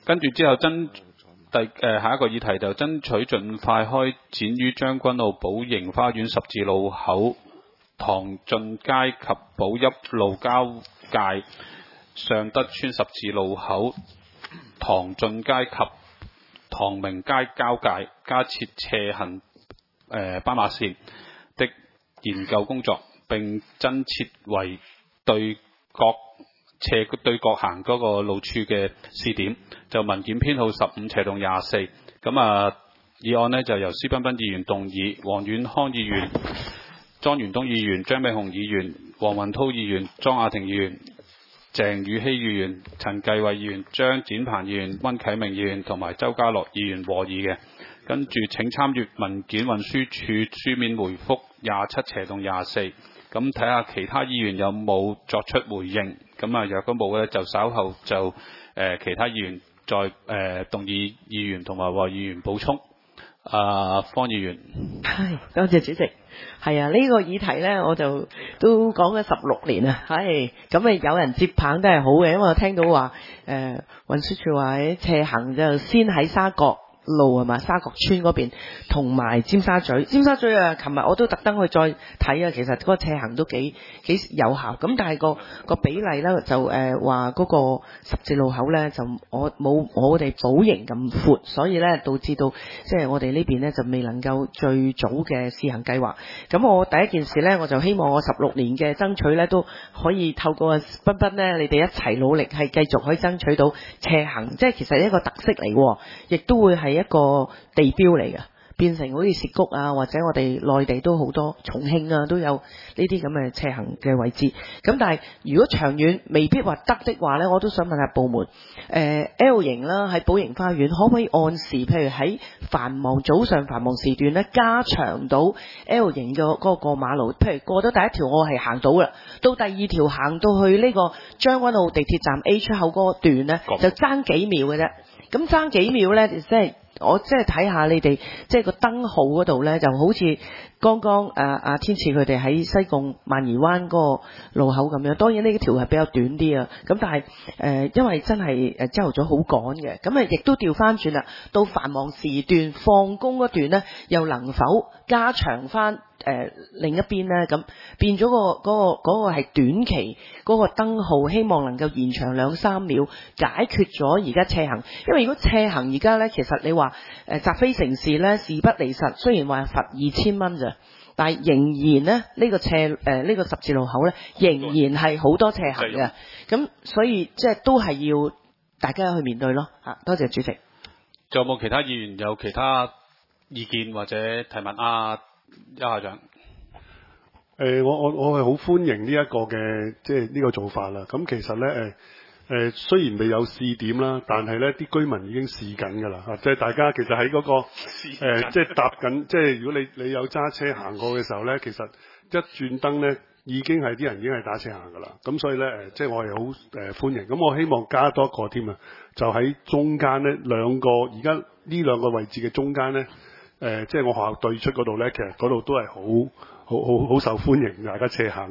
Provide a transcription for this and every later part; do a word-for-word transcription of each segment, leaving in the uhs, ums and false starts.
跟住之後爭第誒、呃、下一個議題就爭取盡快開展於將軍澳寶盈花園十字路口唐俊街及寶邑路交界尚德邨十字路口唐俊街及唐明街交界加設斜行誒、呃、斑馬線的研究工作，並增設為對角斜對角行嗰個路處嘅試點，就文件編號十五斜洞廿四。咁啊，議案呢就由施彬彬議員動議，黃遠康議員、莊元東議員、張美雄議員、黃雲濤議員、莊亞庭議員、鄭宇希議員、陳繼偉議員、張展鵬議員、溫啟明議員同埋周家樂議員和議嘅。跟住請參閱文件運輸署書面回覆廿七斜洞廿四。咁睇下其他議員有冇作出回應。咁啊，若果冇咧，就稍後就誒、呃、其他議員再誒、呃、動議議員同埋話議員補充。啊、呃，方議員。 係，多謝主席。係啊，呢、這個議題咧，我就都講咗十六年啊。係，咁啊有人接棒都係好嘅，因為我聽到話誒運輸署話喺斜行就先喺沙角路係嘛，沙角村嗰邊同埋尖沙咀，尖沙咀啊，琴日我都特登去再睇啊，其實嗰個斜行都幾幾有效，咁但係個個比例咧就誒話嗰個十字路口咧就我冇我哋寶盈咁闊，所以咧導致到即係我哋呢邊咧就未能夠最早嘅試行計劃。咁我第一件事咧，我就希望我十六年嘅爭取咧都可以透過彬彬咧，你哋一齊努力，係繼續可以爭取到斜行，即係其實一個特色嚟，亦都會係一個地標嚟嘅，變成好似涉谷啊，或者我哋內地都好多重慶啊都有呢啲咁嘅斜行嘅位置。咁但係如果長遠未必話得的話呢，我都想問下部門，誒、呃、L 型啦喺寶盈花園可唔可以按時，譬如喺繁忙早上繁忙時段呢，加長到 L 型嘅嗰個過馬路，譬如過咗第一條我係行到啦，到第二條行到去呢個將軍澳地鐵站 A 出口嗰段呢，就爭幾秒嘅啫。咁爭幾秒呢，即係我即係睇下你哋即係個燈號嗰度呢，就好似剛剛誒阿天賜佢哋喺西貢萬宜灣嗰個路口咁樣。當然呢條係比較短啲啊，咁但係誒、呃、因為真係誒朝頭早好趕嘅，咁啊亦都調翻轉啦，到繁忙時段放工嗰段呢，又能否加長翻？誒、呃、另一邊呢，咁變咗、嗰個嗰、嗰個嗰、嗰個係短期嗰、嗰個燈號，希望能夠延長兩三秒，解決咗而家斜行。因為如果斜行而家呢，其實你話誒習非成是呢，事不離實。雖然話罰二千蚊咋，但係仍然呢，呢、呢個斜誒呢、呃呢個十字路口呢，仍然係好多斜行嘅。咁所以即係都係要大家去面對咯。嚇，多謝主席。 仲有冇其他議員有其他意見或者提問啊？邱校長，誒、 呃，我我我係好歡迎呢一個嘅即係呢個做法啦。咁其實咧誒誒，雖然未有試點啦，但係咧啲居民已經試緊㗎啦嚇。即係大家其實喺嗰、那個、呃、即係搭緊，即係如果你你有揸車行過嘅時候咧，其實一轉燈咧已經係啲人已經係打車行㗎啦。咁所以咧誒，即係我係好誒歡迎。咁我希望加多一個添啊，就喺中間咧兩個而家呢兩個位置嘅中間咧。誒、呃，即係我學校對出嗰度咧，其實嗰度都係好好好好受歡迎，大家斜行。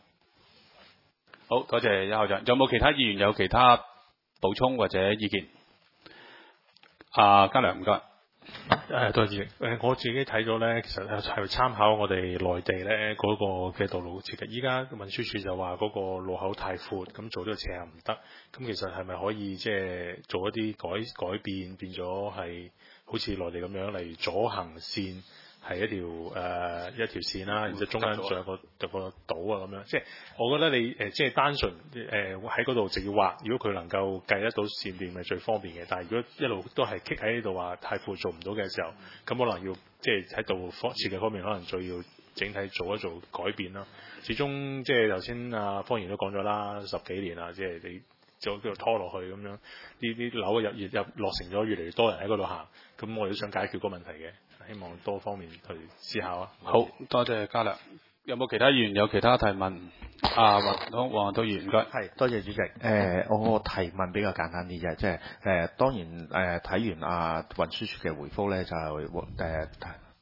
好多謝邱校長。有冇其他議員有其他補充或者意見？啊，嘉良唔該。 誒，多謝主席。誒，我自己睇咗咧，其實係參考我哋內地咧嗰個嘅道路設計。依家運輸署就話嗰個路口太闊，咁做呢個斜行唔得。咁其實係咪可以即係做一啲改改變，變咗係？好似內地咁樣，例如左行線係一條誒、呃、一條線啦，然之後中間仲有個有個島啊咁樣。即係我覺得你誒、呃、即係單純誒喺嗰度直要畫，如果佢能夠計得到線段，咪最方便嘅。但係如果一路都係棘喺呢度話太闊做唔到嘅時候，咁可能要即係喺道路方設計方面，可能再要整體做一做改變啦。始終即係頭先阿方言都講咗啦，十幾年啦，即係你。就叫做拖落去咁樣，呢啲樓入入入落成咗，越嚟越多人喺嗰度行，咁我哋都想解決個問題嘅，希望多方面去思考啊。 好多謝嘉良，有冇其他議員有其他提問？啊，黃黃道議員唔該。 係，多謝主席。誒、呃，我個提問比較簡單啲啫，即係誒當然誒睇、呃、完啊運輸署嘅回覆咧，就係誒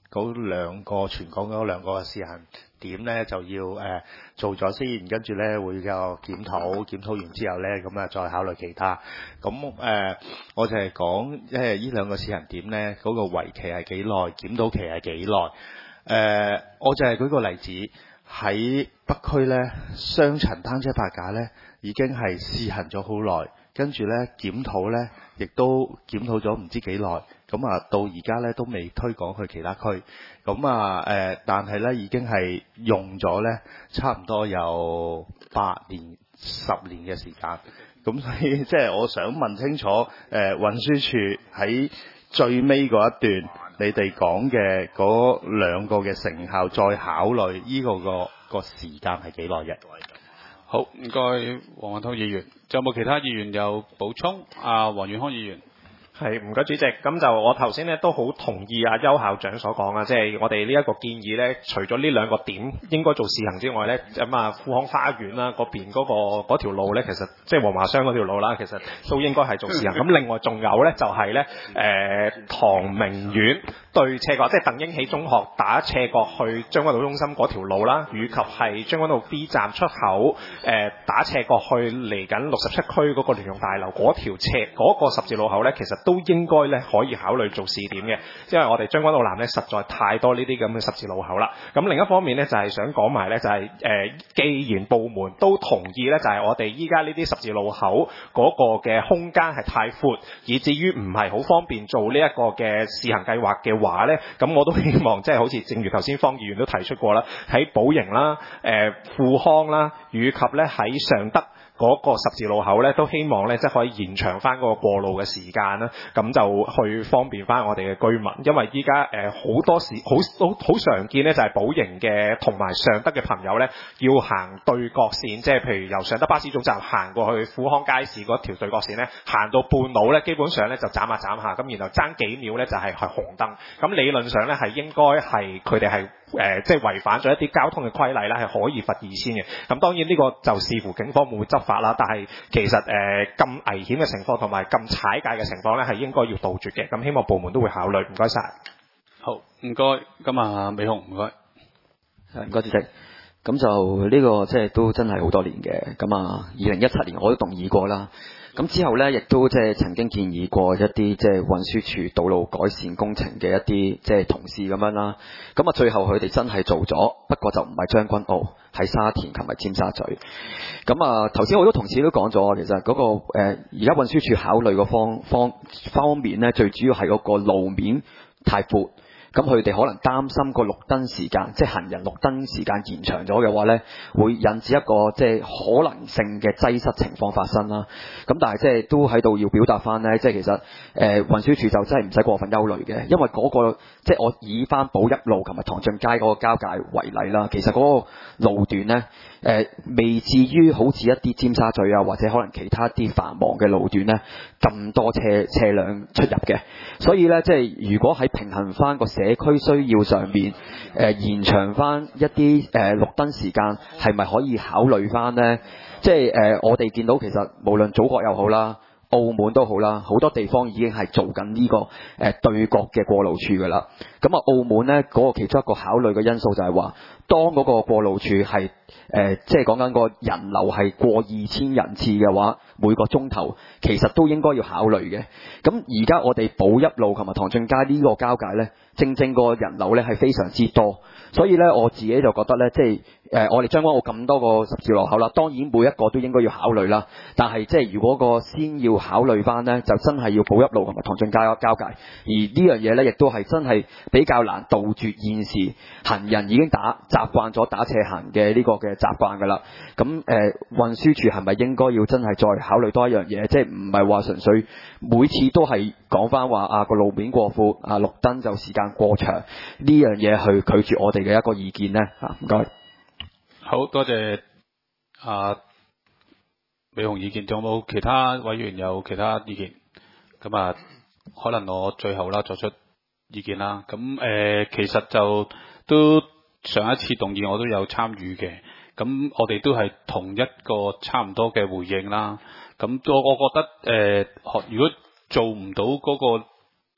嗰兩個全港嗰兩個試行點咧就要誒、呃、做咗先，跟住咧會有檢討，檢討完之後咧咁啊再考慮其他。咁誒、呃，我就係講即係呢兩個試行點咧嗰、嗰個為期係幾耐，檢討期係幾耐。誒、呃，我就係舉個例子，喺北區咧雙層單車泊架咧已經係試行咗好耐，跟住咧檢討咧亦都檢討咗唔知幾耐。咁啊，到而家咧都未推廣去其他區，咁啊誒，但係咧已經係用咗咧差唔多有八年、十年嘅時間，咁所以即係我想問清楚，誒、呃、運輸署喺最尾嗰一段，你哋講嘅嗰兩個嘅成效，再考慮呢個個個時間係幾耐嘅？ 好，唔該，黃允滔議員，仲有冇其他議員有補充？啊，黃遠康議員。 係，唔該主席。咁就我頭先咧都好同意阿邱校長所講啊，即係我哋呢一個建議咧，除咗呢兩個點應該做試行之外咧，咁啊富康花園啦嗰邊嗰、嗰個嗰條路咧，其實即係黃華商嗰條路啦，其實都應該係做試行。咁另外仲有咧就係咧誒唐明苑對斜角，即係鄧英喜中學打斜角去將軍澳中心嗰條路啦，以及係將軍澳 B 站出口誒、呃、打斜角去嚟緊六十七區嗰個聯用大樓嗰條斜嗰、嗰個十字路口咧，其實都應該咧可以考慮做試點嘅，因為我哋將軍澳南咧實在太多呢啲咁嘅十字路口啦。咁另一方面咧就係、是、想講埋咧就係、是、誒、呃，既然部門都同意咧，就係、是、我哋依家呢啲十字路口嗰個嘅空間係太闊，以至於唔係好方便做呢一個嘅試行計劃嘅話咧，咁我都希望即係好似正如頭先方議員都提出過啦，喺寶盈啦、誒、呃、富康啦，以及咧喺尚德嗰個十字路口咧，都希望咧即係可以延長翻嗰個過路嘅時間啦，咁就去方便翻我哋嘅居民。因為依家誒好多時好好好常見咧，就係寶盈嘅同埋尚德嘅朋友咧，要行對角線，即係譬如由尚德巴士總站行過去富康街市嗰條對角線咧，行到半路咧，基本上咧就斬下斬下，咁然後爭幾秒咧就係係紅燈。咁理論上咧係應該係佢哋係誒即係違反咗一啲交通嘅規例咧，係可以罰二千嘅。咁當然呢個就視乎警方會唔會執法啦。但係其實誒咁、呃、危險嘅情況同埋咁踩界嘅情況咧，係應該要杜絕嘅。咁希望部門都會考慮。唔該晒。 好，唔該。咁啊，美紅唔該。 唔該主席。咁就呢個即係都真係好多年嘅。咁啊，二零一七年我都動議過啦。咁之後咧，亦都即係曾經建議過一啲即係運輸署道路改善工程嘅一啲即係同事咁樣啦。咁啊，最後佢哋真係做咗，不過就唔係將軍澳，喺沙田同埋尖沙咀。咁啊，頭先好多同事都講咗，其實嗰、那個誒而家運輸署考慮個方方方面咧，最主要係嗰個路面太闊。咁佢哋可能擔心個綠燈時間，即係行人綠燈時間延長咗嘅話呢，會引致一個即係可能性嘅擠塞情況發生啦。咁但係即係都喺度要表達翻呢，即係其實誒、呃、運輸署就真係唔使過分憂慮嘅，因為嗰、那個即係我以翻寶一路同埋唐俊街嗰個交界為例啦，其實嗰個路段呢，誒、呃、未至於好似一啲尖沙咀啊或者可能其他啲繁忙嘅路段呢咁多車車輛出入嘅，所以呢，即係如果喺平衡翻個社區需要上面，誒、呃、延長翻一啲誒、呃、綠燈時間，係咪可以考慮翻呢？即係誒、呃，我哋見到其實無論祖國又好啦，澳門都好啦，好多地方已經係做緊呢、這個誒、呃、對角嘅過路處噶啦。咁啊，澳門呢嗰、那個其中一個考慮嘅因素就係話，當嗰個過路處係誒、呃，即係講緊個人流係過二千人次嘅話，每個鐘頭其實都應該要考慮嘅。咁而家我哋寶一路同埋唐俊街呢個交界呢，正正個人流呢係非常之多，所以呢，我自己就覺得呢，即係誒、呃、我哋將軍澳咁多個十字路口啦，當然每一個都應該要考慮啦。但係即係如果個先要考慮翻呢，就真係要寶一路同埋唐俊街交界。而呢樣嘢呢，亦都係真係比較難杜絕現時行人已經打習慣咗打斜行嘅呢個嘅習慣㗎啦。咁誒、呃、運輸署係咪應該要真係再考慮多一樣嘢？即係唔係話純粹每次都係講翻話啊個路面過闊啊綠燈就時間過長呢樣嘢去拒絕我哋嘅一個意見呢？啊，唔該。 好多謝啊美紅意見，仲有冇其他委員有其他意見？咁啊，可能我最後啦作出意見啦。咁誒、呃，其實就都上一次動議我都有參與嘅。咁我哋都係同一個差唔多嘅回應啦。咁我我覺得誒、呃，如果做唔到嗰個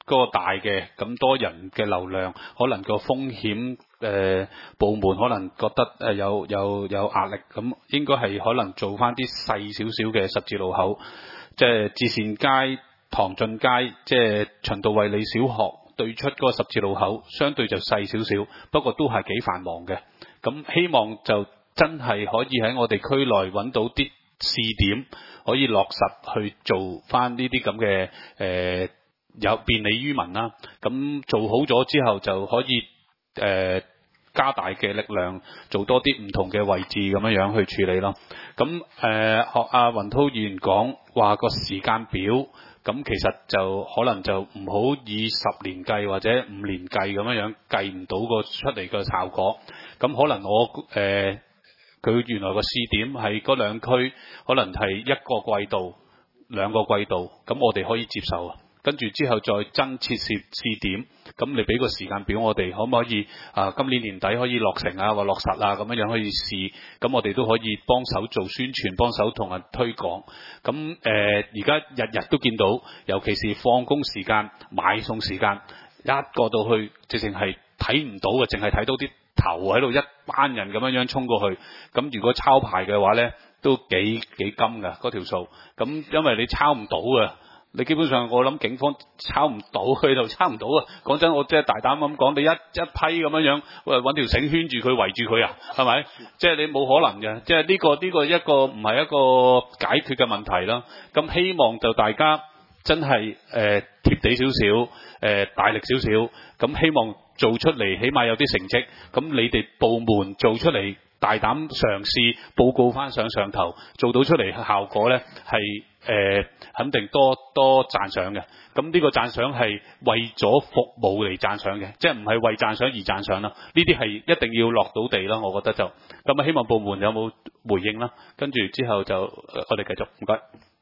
嗰個大嘅咁多人嘅流量，可能個風險誒、呃、部門可能覺得誒有有有壓力，咁應該係可能做翻啲細少少嘅十字路口，即係至善街、唐俊街，即係循道衛理小學對出嗰個十字路口，相對就細少少，不過都係幾繁忙嘅。咁希望就真係可以喺我哋區內揾到啲試點，可以落實去做翻呢啲咁嘅誒有便利於民啦。咁做好咗之後就可以誒、呃、加大嘅力量，做多啲唔同嘅位置咁樣樣去處理咯。咁誒、呃、學阿雲濤議員講話個時間表。咁其實就可能就唔好以十年計或者五年計咁樣樣計唔到個出嚟嘅效果。咁可能我誒佢、呃、原來個試點係嗰兩區，可能係一個季度、兩個季度，咁我哋可以接受啊。跟住之後再增設試試點，咁你俾個時間表我哋，可唔可以啊？今年年底可以落成啊，或落實啊，咁樣樣可以試，咁我哋都可以幫手做宣傳，幫手同人推廣。咁誒，而家日日都見到，尤其是放工時間、買餸時間，一個到去，直情係睇唔到嘅，淨係睇到啲頭喺度一班人咁樣樣衝過去。咁如果抄牌嘅話咧，都幾幾金㗎嗰條數。咁因為你抄唔到嘅。你基本上我諗警方抄唔到，佢就抄唔到啊！講真，我即係大膽咁講，你一一批咁樣樣，喂揾條繩圈住佢圍住佢啊，係咪？即係你冇可能嘅，即係呢個呢個一個唔係一個解決嘅問題啦。咁希望就大家真係誒貼地少少，誒大力少少，咁希望做出嚟，起碼有啲成績。咁你哋部門做出嚟，大膽嘗試報告翻上上頭，做到出嚟效果咧係。誒、呃，肯定多多讚賞嘅。咁呢個讚賞係為咗服務嚟讚賞嘅，即係唔係為讚賞而讚賞啦。呢啲係一定要落到地啦，我覺得就咁啊。希望部門有冇回應啦？跟住之後就我哋繼續，唔該。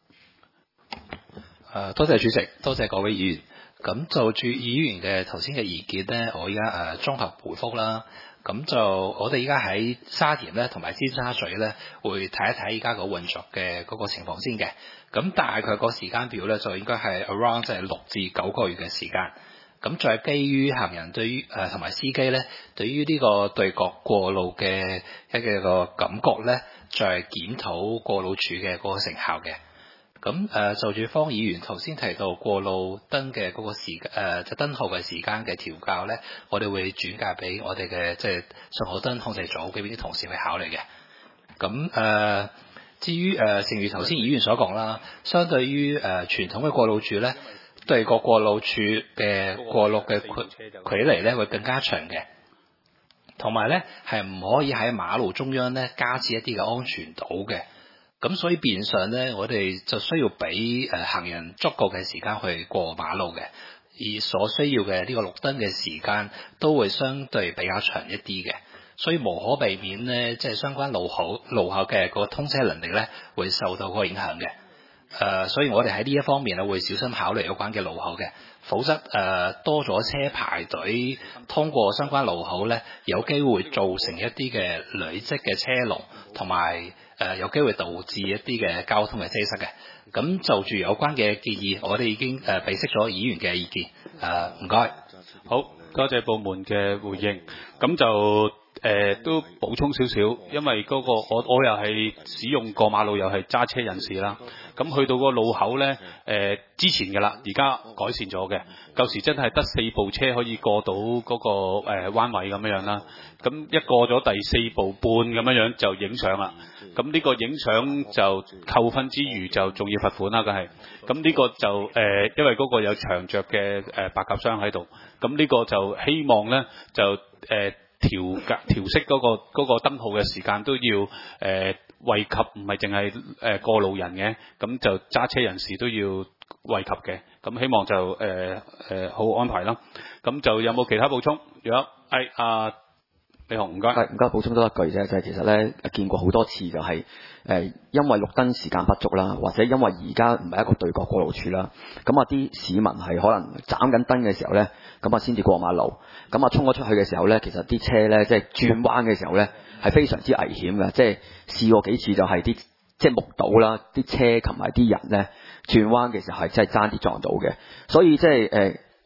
誒，多謝主席，多謝各位議員。咁就住議員嘅頭先嘅意見咧，我而家誒綜合回覆啦。咁就我哋而家喺沙田咧同埋尖沙咀咧，會睇一睇而家個運作嘅嗰個情況先嘅。咁大概個時間表咧，就應該係 around 即係六至九個月嘅時間。咁再基於行人對於誒同埋司機咧，對於呢個對角過路嘅一個感覺咧，再檢討過路處嘅嗰個成效嘅。咁誒、呃、就住方議員頭先提到過路燈嘅嗰個時誒、呃、即係燈號嘅時間嘅調校咧，我哋會轉介俾我哋嘅即係信號燈控制組嘅邊啲同事去考慮嘅。咁誒、呃、至於誒、呃、正如頭先議員所講啦，相對於誒、呃、傳統嘅過路處咧，對個過路處嘅過路嘅距距離咧會更加長嘅，同埋咧係唔可以喺馬路中央咧加設一啲嘅安全島嘅。咁所以變相咧，我哋就需要俾誒、呃、行人足夠嘅時間去過馬路嘅，而所需要嘅呢個綠燈嘅時間都會相對比較長一啲嘅，所以無可避免咧，即係相關路口路口嘅個通車能力咧會受到個影響嘅。誒、呃，所以我哋喺呢一方面咧會小心考慮有關嘅路口嘅，否則誒、呃、多咗車排隊通過相關路口咧，有機會造成一啲嘅累積嘅車龍同埋。誒、呃、有機會導致一啲嘅交通嘅擠塞嘅，咁就住有關嘅建議，我哋已經誒備悉咗議員嘅意見。誒唔該， 好多謝部門嘅回應。咁就誒、呃、都補充少少，因為嗰、那個我我又係使用過馬路又係揸車人士啦。咁去到個路口咧，誒、呃、之前嘅啦，而家改善咗嘅。舊時真係得四部車可以過到嗰、那個誒、呃、彎位咁樣樣啦。咁一過咗第四步半咁樣樣就影相啦。咁呢個影相就扣分之餘就仲要罰款啦，梗係。咁呢個就誒、呃，因為嗰個有長着嘅誒白鴿箱喺度。咁呢個就希望咧就誒、呃、調格調適嗰、那個嗰、那個燈號嘅時間都要誒。呃惠及唔係淨係誒過路人嘅，咁就揸車人士都要惠及嘅，咁希望就誒誒、呃呃、好安排啦。咁就有冇其他補充？如果係阿李雄，唔該。 係唔該，補充多一句啫，就係、是、其實咧見過好多次就係、是、誒、呃，因為綠燈時間不足啦，或者因為而家唔係一個對角過路處啦，咁啊啲市民係可能斬緊燈嘅時候咧，咁啊先至過馬路，咁啊衝咗出去嘅時候咧，其實啲車咧即係轉彎嘅時候咧。係非常之危險嘅，即係試過幾次就係啲即係目睹啦，啲車同埋啲人咧轉彎嘅時候係真係爭啲撞到嘅，所以即係誒，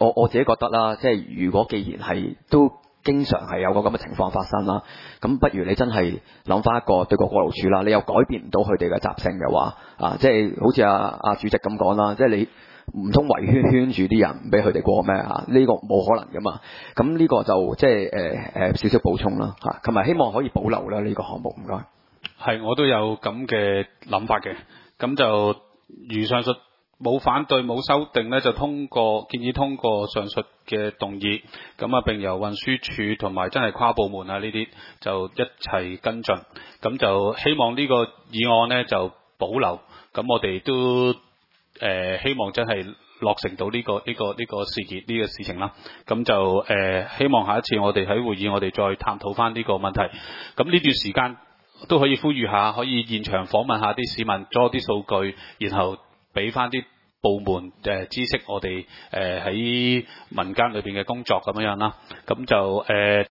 我我自己覺得啦，即係如果既然係都經常係有個咁嘅情況發生啦，咁不如你真係諗翻一個對個過路處啦，你又改變唔到佢哋嘅習性嘅話，啊，即係好似阿阿主席咁講啦，即係你唔通圍圈圈住啲人唔俾佢哋過咩啊？呢、這個冇可能噶嘛。咁呢個就即係誒誒少少補充啦嚇，同、啊、埋希望可以保留啦呢、這個項目，唔該。 係，我都有咁嘅諗法嘅。咁就如上述冇反對冇修訂咧，就通過建議通過上述嘅動議。咁啊並由運輸署同埋真係跨部門啊呢啲就一齊跟進。咁就希望呢個議案咧就保留。咁我哋都誒、呃、希望真係落成到呢、這個呢、這個呢、這個事件呢、這個事情啦。咁就誒、呃、希望下一次我哋喺會議我哋再探討翻呢個問題。咁呢段時間都可以呼籲下，可以現場訪問下啲市民，攞啲數據，然後俾翻啲部門誒、呃、知識我哋誒喺民間裏邊嘅工作咁樣樣啦。咁就誒。呃